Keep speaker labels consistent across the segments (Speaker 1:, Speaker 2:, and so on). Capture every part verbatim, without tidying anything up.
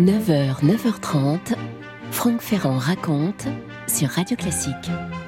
Speaker 1: neuf heures, neuf heures trente, Franck Ferrand raconte sur Radio Classique.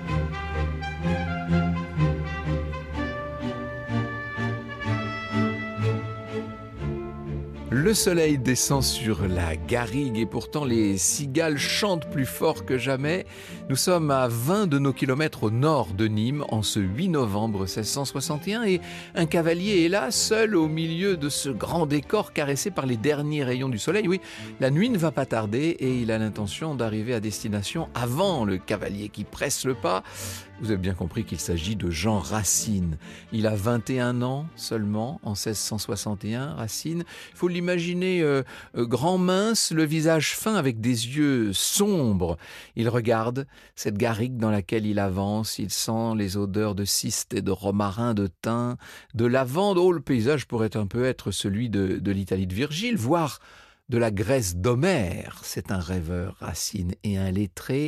Speaker 2: Le soleil descend sur la garrigue et pourtant les cigales chantent plus fort que jamais. Nous sommes à vingt de nos kilomètres au nord de Nîmes en ce huit novembre seize cent soixante et un et un cavalier est là, seul au milieu de ce grand décor caressé par les derniers rayons du soleil. Oui, la nuit ne va pas tarder et il a l'intention d'arriver à destination avant le cavalier qui presse le pas. Vous avez bien compris qu'il s'agit de Jean Racine. Il a vingt et un ans seulement en seize cent soixante et un, Racine. Il faut l'imaginer euh, euh, grand mince, le visage fin avec des yeux sombres. Il regarde cette garrigue dans laquelle il avance. Il sent les odeurs de cystes et de romarin, de thym, de lavande. Oh, le paysage pourrait un peu être celui de, de l'Italie de Virgile, voire de la Grèce d'Homère. C'est un rêveur, Racine, et un lettré.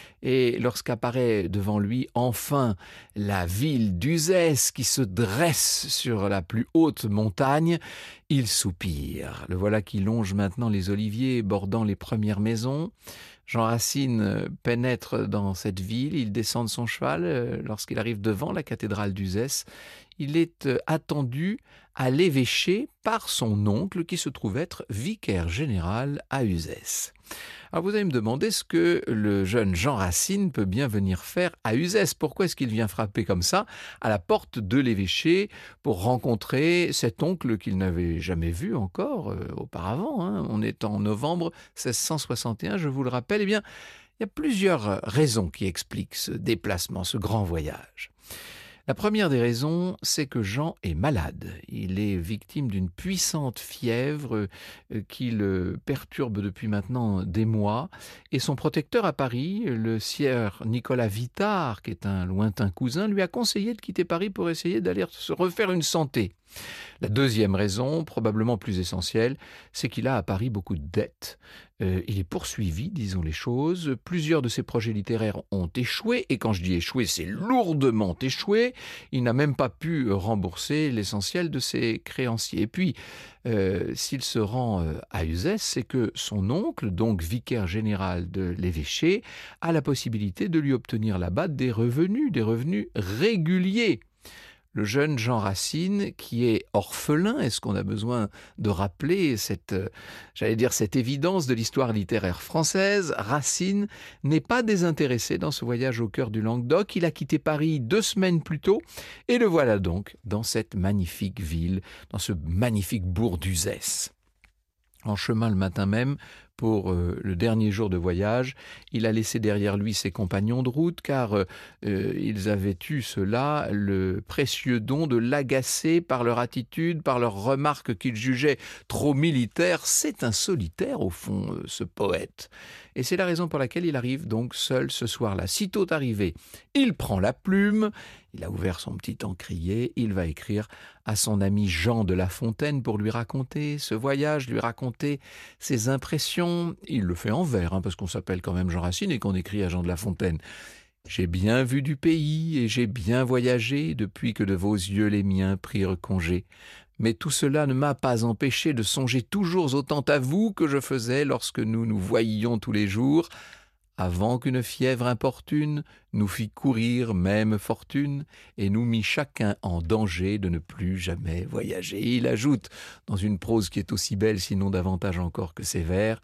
Speaker 2: Et lorsqu'apparaît devant lui enfin la ville d'Uzès qui se dresse sur la plus haute montagne, il soupire. Le voilà qui longe maintenant les oliviers bordant les premières maisons. Jean Racine pénètre dans cette ville, il descend de son cheval. Lorsqu'il arrive devant la cathédrale d'Uzès, il est attendu à l'évêché par son oncle qui se trouve être vicaire général à Uzès. Alors vous allez me demander ce que le jeune Jean Racine peut bien venir faire à Uzès. Pourquoi est-ce qu'il vient frapper comme ça à la porte de l'évêché pour rencontrer cet oncle qu'il n'avait jamais vu encore euh, auparavant, hein. On est en novembre seize cent soixante et un, je vous le rappelle. Eh bien, il y a plusieurs raisons qui expliquent ce déplacement, ce grand voyage. La première des raisons, c'est que Jean est malade. Il est victime d'une puissante fièvre qui le perturbe depuis maintenant des mois. Et son protecteur à Paris, le sieur Nicolas Vitard, qui est un lointain cousin, lui a conseillé de quitter Paris pour essayer d'aller se refaire une santé. La deuxième raison, probablement plus essentielle, c'est qu'il a à Paris beaucoup de dettes. Euh, il est poursuivi, disons les choses. Plusieurs de ses projets littéraires ont échoué, et quand je dis échoué, c'est lourdement échoué. Il n'a même pas pu rembourser l'essentiel de ses créanciers. Et puis, euh, s'il se rend euh, à Uzès, c'est que son oncle, donc vicaire général de l'évêché, a la possibilité de lui obtenir là-bas des revenus, des revenus réguliers. Le jeune Jean Racine, qui est orphelin, est-ce qu'on a besoin de rappeler cette, euh, j'allais dire, cette évidence de l'histoire littéraire française? Racine n'est pas désintéressé dans ce voyage au cœur du Languedoc. Il a quitté Paris deux semaines plus tôt et le voilà donc dans cette magnifique ville, dans ce magnifique bourg d'Uzès. En chemin le matin même, pour euh, le dernier jour de voyage, il a laissé derrière lui ses compagnons de route car euh, ils avaient eu cela le précieux don de l'agacer par leur attitude, par leurs remarques qu'ils jugeaient trop militaires. C'est un solitaire au fond, euh, ce poète. Et c'est la raison pour laquelle il arrive donc seul ce soir-là. Sitôt arrivé, il prend la plume, il a ouvert son petit encrier, il va écrire à son ami Jean de La Fontaine pour lui raconter ce voyage, lui raconter ses impressions. Il le fait en vers, hein, parce qu'on s'appelle quand même Jean Racine et qu'on écrit à Jean de La Fontaine. J'ai bien vu du pays et j'ai bien voyagé depuis que de vos yeux les miens prirent congé. Mais tout cela ne m'a pas empêché de songer toujours autant à vous que je faisais lorsque nous nous voyions tous les jours, avant qu'une fièvre importune nous fit courir même fortune et nous mit chacun en danger de ne plus jamais voyager. Et il ajoute, dans une prose qui est aussi belle, sinon davantage encore que ses vers,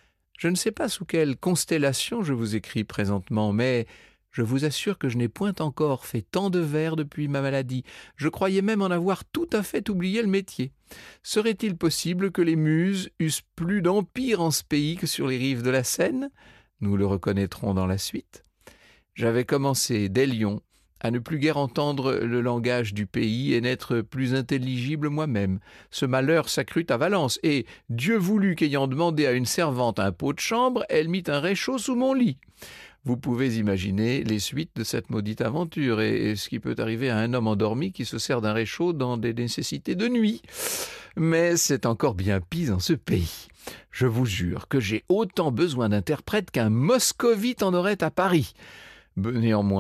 Speaker 2: « Je ne sais pas sous quelle constellation je vous écris présentement, mais je vous assure que je n'ai point encore fait tant de vers depuis ma maladie. Je croyais même en avoir tout à fait oublié le métier. Serait-il possible que les muses eussent plus d'empire en ce pays que sur les rives de la Seine ? Nous le reconnaîtrons dans la suite. J'avais commencé dès Lyon à ne plus guère entendre le langage du pays et n'être plus intelligible moi-même. Ce malheur s'accrut à Valence, et Dieu voulut qu'ayant demandé à une servante un pot de chambre, elle mit un réchaud sous mon lit. » Vous pouvez imaginer les suites de cette maudite aventure et, et ce qui peut arriver à un homme endormi qui se sert d'un réchaud dans des nécessités de nuit. Mais c'est encore bien pis en ce pays. Je vous jure que j'ai autant besoin d'interprètes qu'un moscovite en aurait à Paris. Néanmoins,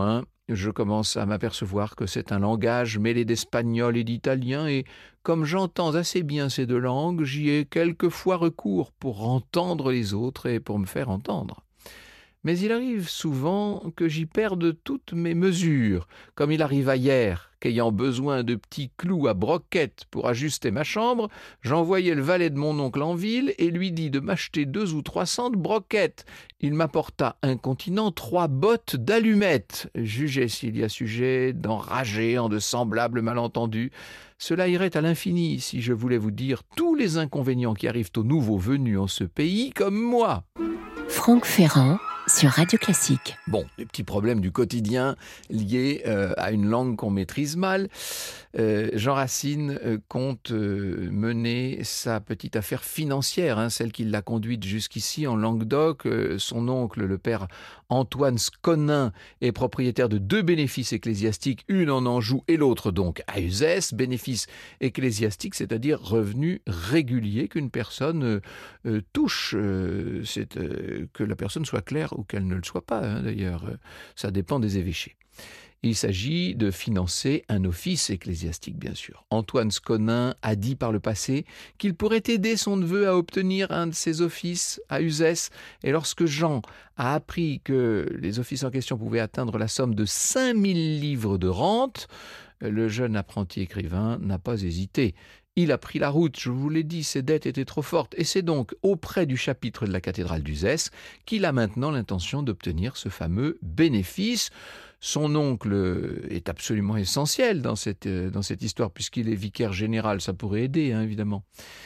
Speaker 2: je commence à m'apercevoir que c'est un langage mêlé d'espagnol et d'italien, et comme j'entends assez bien ces deux langues, j'y ai quelquefois recours pour entendre les autres et pour me faire entendre. Mais il arrive souvent que j'y perde toutes mes mesures, comme il arriva hier, qu'ayant besoin de petits clous à broquettes pour ajuster ma chambre, j'envoyai le valet de mon oncle en ville et lui dis de m'acheter deux ou trois cents de broquettes. Il m'apporta incontinent trois bottes d'allumettes. Jugez s'il y a sujet d'enrager en de semblables malentendus. Cela irait à l'infini si je voulais vous dire tous les inconvénients qui arrivent aux nouveaux venus en ce pays comme moi.
Speaker 1: Franck Ferrand sur Radio Classique.
Speaker 2: Bon, les petits problèmes du quotidien liés euh, à une langue qu'on maîtrise mal. Euh, Jean Racine euh, compte euh, mener sa petite affaire financière, hein, celle qui l'a conduite jusqu'ici en Languedoc. Euh, son oncle, le père Antoine Sconin, est propriétaire de deux bénéfices ecclésiastiques, une en Anjou et l'autre donc à Uzès. Bénéfices ecclésiastiques, c'est-à-dire revenus réguliers qu'une personne euh, euh, touche. Euh, c'est euh, que la personne soit claire ou qu'elle ne le soit pas, hein, d'ailleurs. Ça dépend des évêchés. Il s'agit de financer un office ecclésiastique, bien sûr. Antoine Sconin a dit par le passé qu'il pourrait aider son neveu à obtenir un de ces offices à Uzès. Et lorsque Jean a appris que les offices en question pouvaient atteindre la somme de cinq mille livres de rente, le jeune apprenti écrivain n'a pas hésité. Il a pris la route, je vous l'ai dit, ses dettes étaient trop fortes, et c'est donc auprès du chapitre de la cathédrale d'Uzès qu'il a maintenant l'intention d'obtenir ce fameux bénéfice. Son oncle est absolument essentiel dans cette, dans cette histoire, puisqu'il est vicaire général, ça pourrait aider, hein, évidemment.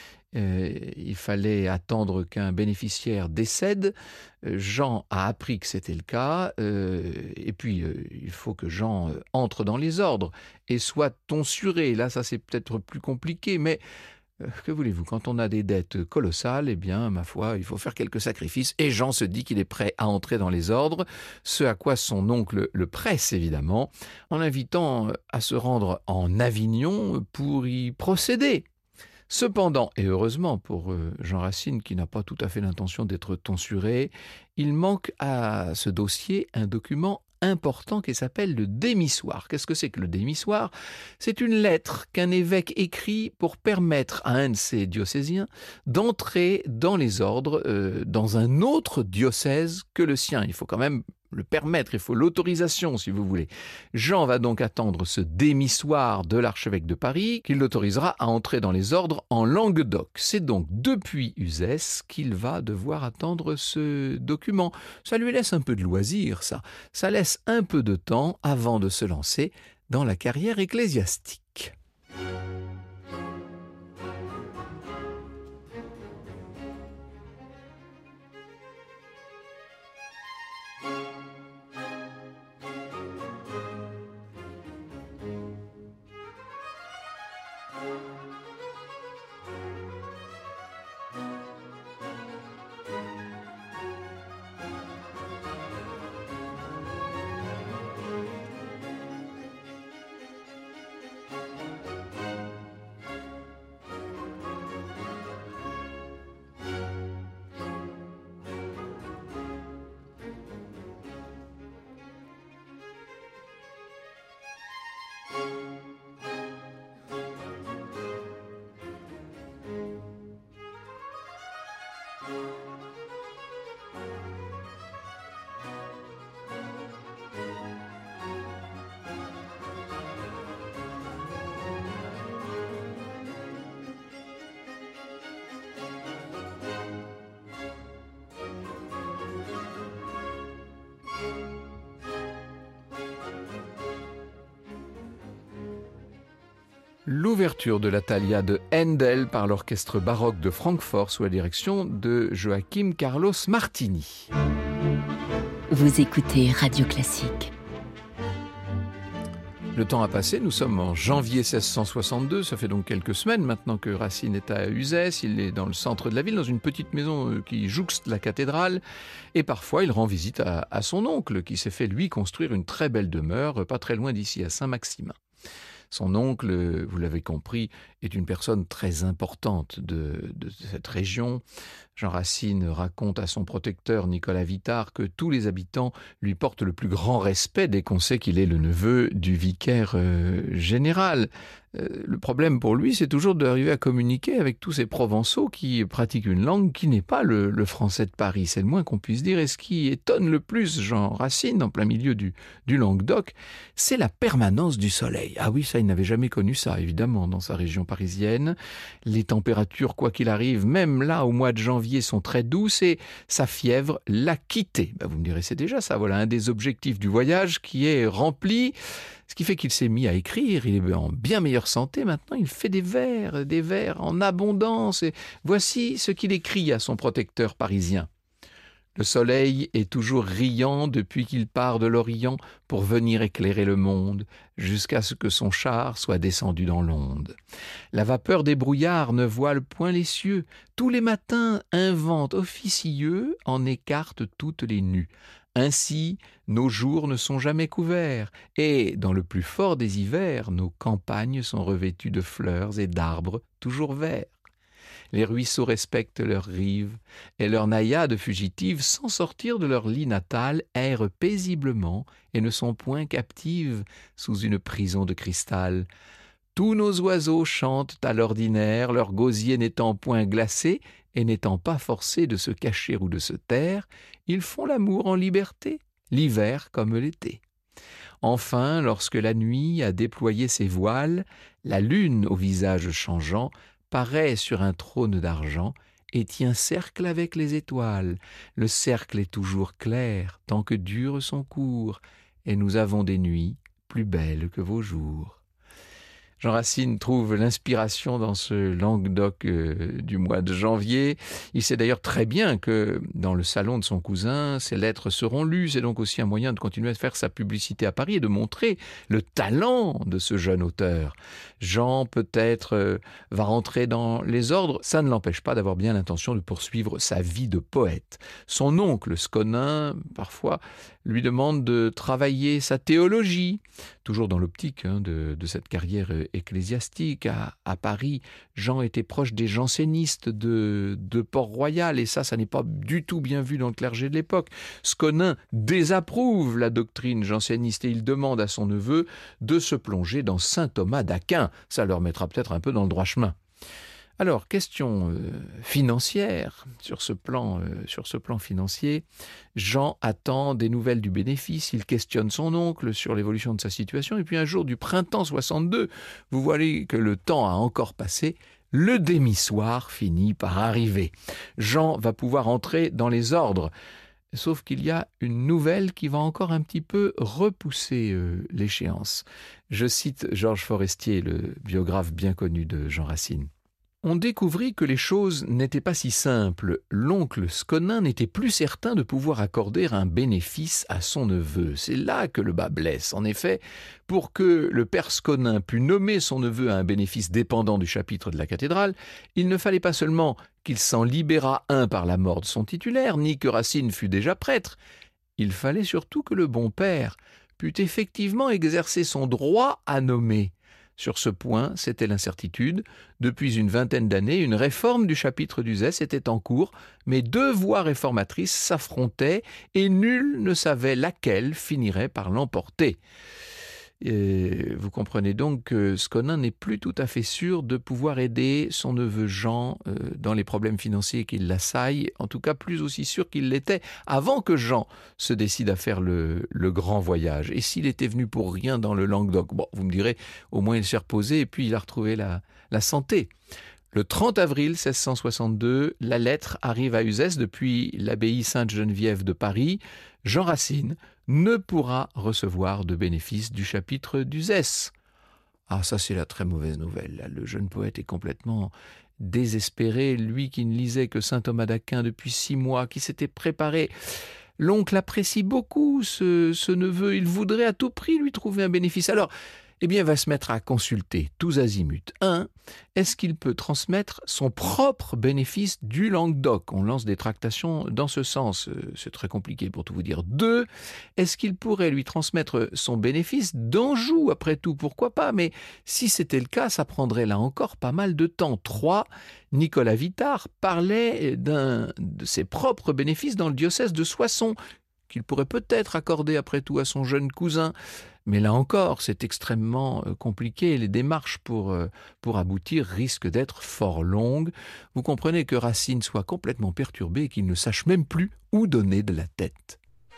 Speaker 2: Euh, il fallait attendre qu'un bénéficiaire décède. Jean a appris que c'était le cas, euh, et puis euh, il faut que Jean euh, entre dans les ordres et soit tonsuré. Là, ça c'est peut-être plus compliqué, mais euh, que voulez-vous, quand on a des dettes colossales, eh bien, ma foi, il faut faire quelques sacrifices, et Jean se dit qu'il est prêt à entrer dans les ordres, ce à quoi son oncle le presse évidemment, en l'invitant à se rendre en Avignon pour y procéder. Cependant, et heureusement pour Jean Racine, qui n'a pas tout à fait l'intention d'être tonsuré, il manque à ce dossier un document important qui s'appelle le démissoire. Qu'est-ce que c'est que le démissoire ? C'est une lettre qu'un évêque écrit pour permettre à un de ses diocésiens d'entrer dans les ordres euh, dans un autre diocèse que le sien. Il faut quand même le permettre, il faut l'autorisation si vous voulez. Jean va donc attendre ce démissoire de l'archevêque de Paris qui l'autorisera à entrer dans les ordres en Languedoc. C'est donc depuis Uzès qu'il va devoir attendre ce document. Ça lui laisse un peu de loisir, ça. Ça laisse un peu de temps avant de se lancer dans la carrière ecclésiastique. L'ouverture de la Thalia de Handel par l'orchestre baroque de Francfort sous la direction de Joachim Carlos Martini.
Speaker 1: Vous écoutez Radio Classique.
Speaker 2: Le temps a passé, nous sommes en janvier seize cent soixante-deux, ça fait donc quelques semaines maintenant que Racine est à Uzès, il est dans le centre de la ville, dans une petite maison qui jouxte la cathédrale, et parfois il rend visite à, à son oncle qui s'est fait lui construire une très belle demeure, pas très loin d'ici, à Saint-Maximin. Son oncle, vous l'avez compris, est une personne très importante de, de cette région. Jean Racine raconte à son protecteur Nicolas Vitard que tous les habitants lui portent le plus grand respect dès qu'on sait qu'il est le neveu du vicaire euh, général. Euh, le problème pour lui, c'est toujours d'arriver à communiquer avec tous ces Provençaux qui pratiquent une langue qui n'est pas le, le français de Paris. C'est le moins qu'on puisse dire. Et ce qui étonne le plus Jean Racine, en plein milieu du, du Languedoc, c'est la permanence du soleil. Ah oui, ça, il n'avait jamais connu ça, évidemment, dans sa région parisienne. Les températures, quoi qu'il arrive, même là, au mois de janvier, sont très douces et sa fièvre l'a quitté. Ben, vous me direz, c'est déjà ça. Voilà un des objectifs du voyage qui est rempli. Ce qui fait qu'il s'est mis à écrire, il est en bien meilleure santé maintenant, il fait des vers, des vers en abondance. Et voici ce qu'il écrit à son protecteur parisien. Le soleil est toujours riant depuis qu'il part de l'Orient pour venir éclairer le monde, jusqu'à ce que son char soit descendu dans l'onde. La vapeur des brouillards ne voile point les cieux, tous les matins un vent officieux en écarte toutes les nues. Ainsi, nos jours ne sont jamais couverts, et, dans le plus fort des hivers, nos campagnes sont revêtues de fleurs et d'arbres toujours verts. Les ruisseaux respectent leurs rives, et leurs naïades fugitives, sans sortir de leur lit natal, errent paisiblement et ne sont point captives sous une prison de cristal. Tous nos oiseaux chantent à l'ordinaire, leur gosier n'étant point glacé et n'étant pas forcés de se cacher ou de se taire, ils font l'amour en liberté, l'hiver comme l'été. Enfin, lorsque la nuit a déployé ses voiles, la lune au visage changeant paraît sur un trône d'argent et tient cercle avec les étoiles. Le cercle est toujours clair tant que dure son cours, et nous avons des nuits plus belles que vos jours. Jean Racine trouve l'inspiration dans ce Languedoc euh, du mois de janvier. Il sait d'ailleurs très bien que dans le salon de son cousin, ses lettres seront lues. C'est donc aussi un moyen de continuer à faire sa publicité à Paris et de montrer le talent de ce jeune auteur. Jean, peut-être, euh, va rentrer dans les ordres. Ça ne l'empêche pas d'avoir bien l'intention de poursuivre sa vie de poète. Son oncle, Sconin, parfois, lui demande de travailler sa théologie, toujours dans l'optique hein, de, de cette carrière ecclésiastique. À, à Paris, Jean était proche des jansénistes de, de Port-Royal, et ça, ça n'est pas du tout bien vu dans le clergé de l'époque. Sconin désapprouve la doctrine janséniste et il demande à son neveu de se plonger dans saint Thomas d'Aquin. Ça leur mettra peut-être un peu dans le droit chemin. Alors, question euh, financière, sur ce plan, euh, sur ce plan financier, Jean attend des nouvelles du bénéfice, il questionne son oncle sur l'évolution de sa situation, et puis un jour du printemps soixante-deux, vous voyez que le temps a encore passé, le démissoir finit par arriver. Jean va pouvoir entrer dans les ordres, sauf qu'il y a une nouvelle qui va encore un petit peu repousser euh, l'échéance. Je cite Georges Forestier, le biographe bien connu de Jean Racine. On découvrit que les choses n'étaient pas si simples. L'oncle Sconin n'était plus certain de pouvoir accorder un bénéfice à son neveu. C'est là que le bas blesse. En effet, pour que le père Sconin pût nommer son neveu à un bénéfice dépendant du chapitre de la cathédrale, il ne fallait pas seulement qu'il s'en libérât un par la mort de son titulaire, ni que Racine fût déjà prêtre. Il fallait surtout que le bon père pût effectivement exercer son droit à nommer. Sur ce point, c'était l'incertitude. Depuis une vingtaine d'années, une réforme du chapitre d'Uzès était en cours, mais deux voies réformatrices s'affrontaient et nul ne savait laquelle finirait par l'emporter. Et vous comprenez donc que Sconin n'est plus tout à fait sûr de pouvoir aider son neveu Jean euh, dans les problèmes financiers qui l'assaillent, en tout cas plus aussi sûr qu'il l'était avant que Jean se décide à faire le, le grand voyage. Et s'il était venu pour rien dans le Languedoc, bon, vous me direz, au moins il s'est reposé et puis il a retrouvé la, la santé. Le trente avril seize cent soixante-deux, la lettre arrive à Uzès depuis l'abbaye Sainte-Geneviève de Paris. Jean Racine ne pourra recevoir de bénéfice du chapitre d'Uzès. Ah, ça c'est la très mauvaise nouvelle. Le jeune poète est complètement désespéré, lui qui ne lisait que saint Thomas d'Aquin depuis six mois, qui s'était préparé. L'oncle apprécie beaucoup ce, ce neveu, il voudrait à tout prix lui trouver un bénéfice. Alors, eh bien, il va se mettre à consulter tous azimuts. Un, est-ce qu'il peut transmettre son propre bénéfice du Languedoc? On lance des tractations dans ce sens, c'est très compliqué pour tout vous dire. Deux, est-ce qu'il pourrait lui transmettre son bénéfice d'Anjou? Après tout, pourquoi pas? Mais si c'était le cas, ça prendrait là encore pas mal de temps. Trois, Nicolas Vittart parlait d'un de ses propres bénéfices dans le diocèse de Soissons, qu'il pourrait peut-être accorder après tout à son jeune cousin. Mais là encore, c'est extrêmement compliqué. Les démarches pour, pour aboutir risquent d'être fort longues. Vous comprenez que Racine soit complètement perturbé et qu'il ne sache même plus où donner de la tête.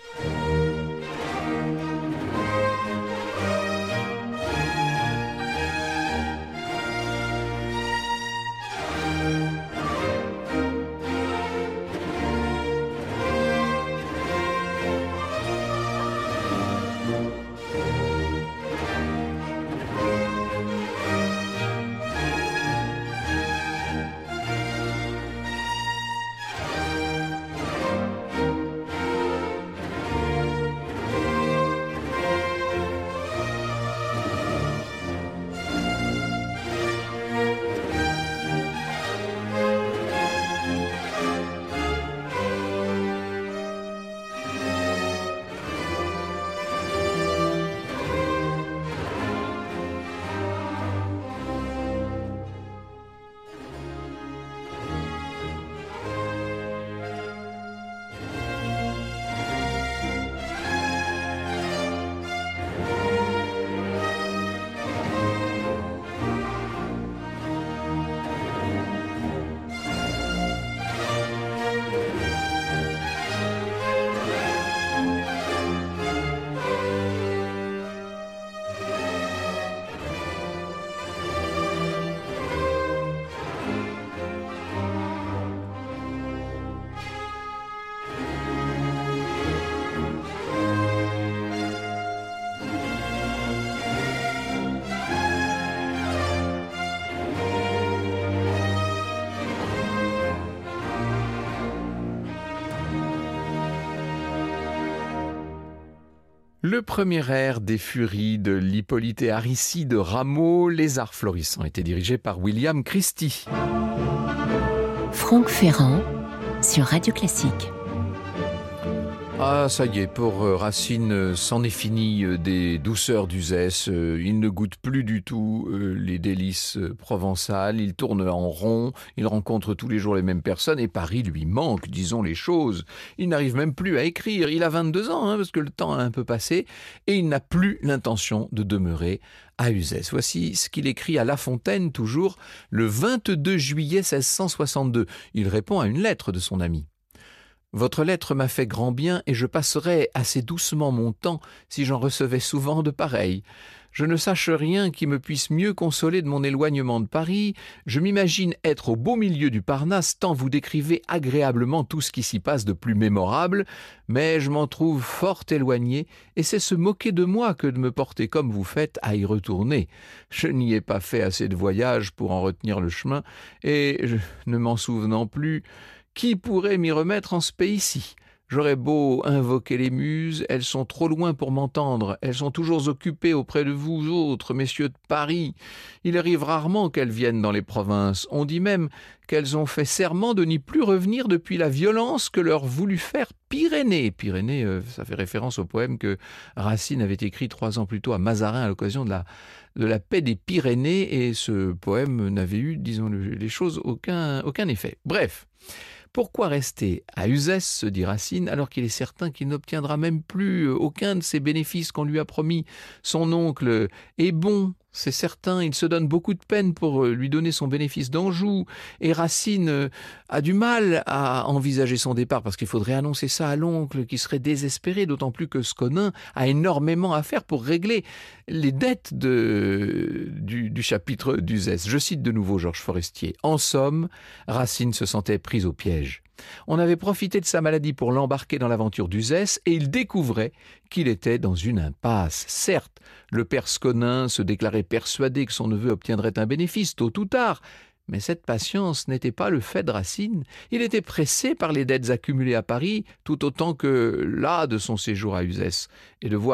Speaker 2: Le premier air des Furies de l'Hippolyte et Aricie de Rameau, Les Arts Florissants, était dirigé par William Christie.
Speaker 1: Franck Ferrand sur Radio Classique.
Speaker 2: Ah, ça y est, pour Racine, c'en est fini des douceurs d'Uzès. Il ne goûte plus du tout les délices provençales. Il tourne en rond, il rencontre tous les jours les mêmes personnes et Paris lui manque, disons les choses. Il n'arrive même plus à écrire. Il a vingt-deux ans, hein, parce que le temps a un peu passé, et il n'a plus l'intention de demeurer à Uzès. Voici ce qu'il écrit à La Fontaine, toujours le vingt-deux juillet seize cent soixante-deux. Il répond à une lettre de son ami. Votre lettre m'a fait grand bien et je passerais assez doucement mon temps si j'en recevais souvent de pareils. Je ne sache rien qui me puisse mieux consoler de mon éloignement de Paris. Je m'imagine être au beau milieu du Parnasse tant vous décrivez agréablement tout ce qui s'y passe de plus mémorable, mais je m'en trouve fort éloigné et c'est se moquer de moi que de me porter comme vous faites à y retourner. Je n'y ai pas fait assez de voyages pour en retenir le chemin et je, ne m'en souvenant plus, qui pourrait m'y remettre en ce pays-ci? J'aurais beau invoquer les muses, elles sont trop loin pour m'entendre, elles sont toujours occupées auprès de vous autres, messieurs de Paris. Il arrive rarement qu'elles viennent dans les provinces. On dit même qu'elles ont fait serment de n'y plus revenir depuis la violence que leur voulut faire Pyrénées. Pyrénées, euh, ça fait référence au poème que Racine avait écrit trois ans plus tôt à Mazarin à l'occasion de la, de la paix des Pyrénées, et ce poème n'avait eu, disons les choses, aucun, aucun effet. Bref. Pourquoi rester à Uzès, se dit Racine, alors qu'il est certain qu'il n'obtiendra même plus aucun de ces bénéfices qu'on lui a promis? Son oncle est bon, c'est certain, il se donne beaucoup de peine pour lui donner son bénéfice d'Anjou, et Racine a du mal à envisager son départ, parce qu'il faudrait annoncer ça à l'oncle, qui serait désespéré, d'autant plus que Sconin a énormément à faire pour régler les dettes de, du, du chapitre d'Uzès. Je cite de nouveau Georges Forestier. En somme, Racine se sentait pris au piège. On avait profité de sa maladie pour l'embarquer dans l'aventure d'Uzès et il découvrait qu'il était dans une impasse. Certes, le père Sconin se déclarait persuadé que son neveu obtiendrait un bénéfice tôt ou tard, mais cette patience n'était pas le fait de Racine. Il était pressé par les dettes accumulées à Paris tout autant que là de son séjour à Uzès, et de voir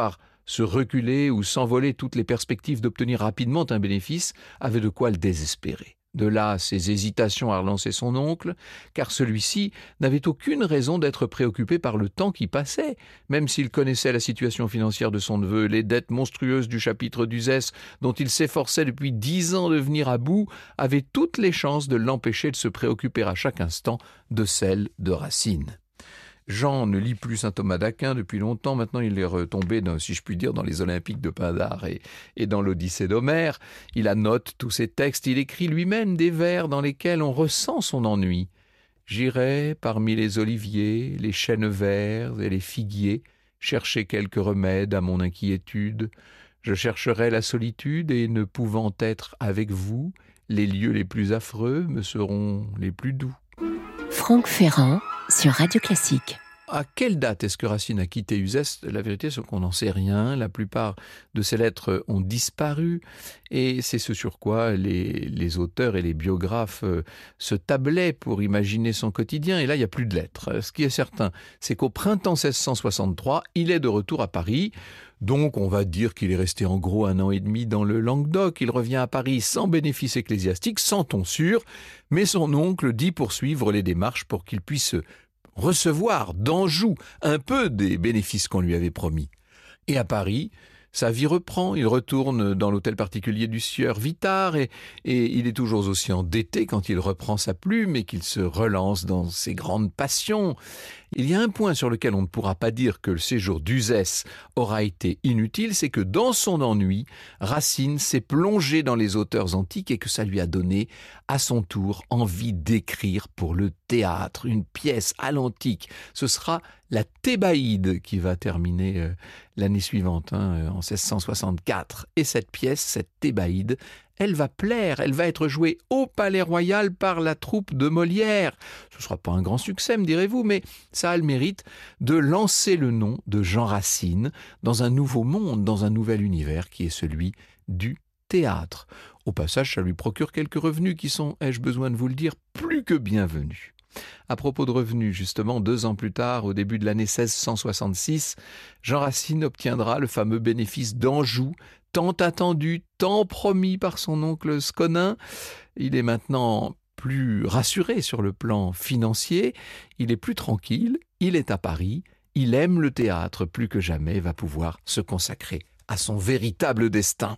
Speaker 2: Se reculer ou s'envoler toutes les perspectives d'obtenir rapidement un bénéfice avaient de quoi le désespérer. De là ses hésitations à relancer son oncle, car celui-ci n'avait aucune raison d'être préoccupé par le temps qui passait, même s'il connaissait la situation financière de son neveu, les dettes monstrueuses du chapitre d'Uzès, dont il s'efforçait depuis dix ans de venir à bout, avaient toutes les chances de l'empêcher de se préoccuper à chaque instant de celles de Racine. Jean ne lit plus saint Thomas d'Aquin depuis longtemps. Maintenant, il est retombé, dans, si je puis dire, dans les Olympiques de Pindare et, et dans l'Odyssée d'Homère. Il annote tous ses textes. Il écrit lui-même des vers dans lesquels on ressent son ennui. « J'irai parmi les oliviers, les chênes verts et les figuiers chercher quelques remèdes à mon inquiétude. Je chercherai la solitude et ne pouvant être avec vous, les lieux les plus affreux me seront les plus doux. »
Speaker 1: Franck Ferrand sur Radio Classique.
Speaker 2: À quelle date est-ce que Racine a quitté Uzès ? La vérité, c'est qu'on n'en sait rien. La plupart de ses lettres ont disparu et c'est ce sur quoi les, les auteurs et les biographes euh, se tablaient pour imaginer son quotidien. Et là, il n'y a plus de lettres. Ce qui est certain, c'est qu'au printemps seize cent soixante-trois, il est de retour à Paris. Donc, on va dire qu'il est resté en gros un an et demi dans le Languedoc. Il revient à Paris sans bénéfice ecclésiastique, sans tonsure, mais son oncle dit poursuivre les démarches pour qu'il puisse recevoir d'Anjou un peu des bénéfices qu'on lui avait promis. Et à Paris, sa vie reprend. Il retourne dans l'hôtel particulier du sieur Vitard et, et il est toujours aussi endetté quand il reprend sa plume et qu'il se relance dans ses grandes passions. Il y a un point sur lequel on ne pourra pas dire que le séjour d'Uzès aura été inutile, c'est que dans son ennui, Racine s'est plongé dans les auteurs antiques et que ça lui a donné, à son tour, envie d'écrire pour le théâtre, une pièce à l'antique. Ce sera la Thébaïde qui va terminer euh, l'année suivante, hein, en seize cent soixante-quatre. Et cette pièce, cette Thébaïde, elle va plaire, elle va être jouée au Palais Royal par la troupe de Molière. Ce ne sera pas un grand succès, me direz-vous, mais ça a le mérite de lancer le nom de Jean Racine dans un nouveau monde, dans un nouvel univers qui est celui du théâtre. Au passage, ça lui procure quelques revenus qui sont, ai-je besoin de vous le dire, plus que bienvenus. À propos de revenus, justement, deux ans plus tard, au début de l'année seize cent soixante-six, Jean Racine obtiendra le fameux bénéfice d'Anjou, tant attendu, tant promis par son oncle Sconin. Il est maintenant plus rassuré sur le plan financier, il est plus tranquille, il est à Paris, il aime le théâtre plus que jamais et va pouvoir se consacrer à son véritable destin.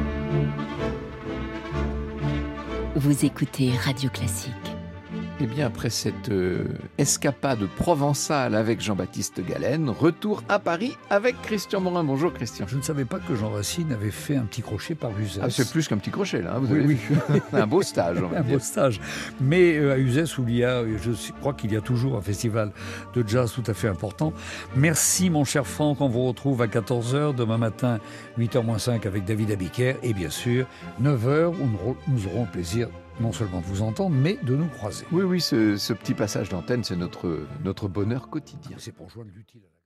Speaker 1: Vous écoutez Radio Classique.
Speaker 2: Eh bien, après cette euh, escapade provençale avec Jean-Baptiste Galen, retour à Paris avec Christian Morin. Bonjour Christian.
Speaker 3: Je ne savais pas que Jean Racine avait fait un petit crochet par Uzès.
Speaker 2: Ah, c'est plus qu'un petit crochet là, hein, vous
Speaker 3: oui,
Speaker 2: avez
Speaker 3: oui.
Speaker 2: fait un beau stage. On va
Speaker 3: un
Speaker 2: dire.
Speaker 3: beau stage. Mais euh, à Uzès, où il y a, je crois qu'il y a toujours un festival de jazz tout à fait important. Merci mon cher Franck, on vous retrouve à quatorze heures, demain matin, huit heures moins cinq avec David Abiker et bien sûr, neuf heures où nous aurons le plaisir non seulement de vous entendre, mais de nous croiser.
Speaker 2: Oui, oui, ce, ce petit passage d'antenne, c'est notre, notre bonheur quotidien.
Speaker 3: C'est pour joindre l'utile à la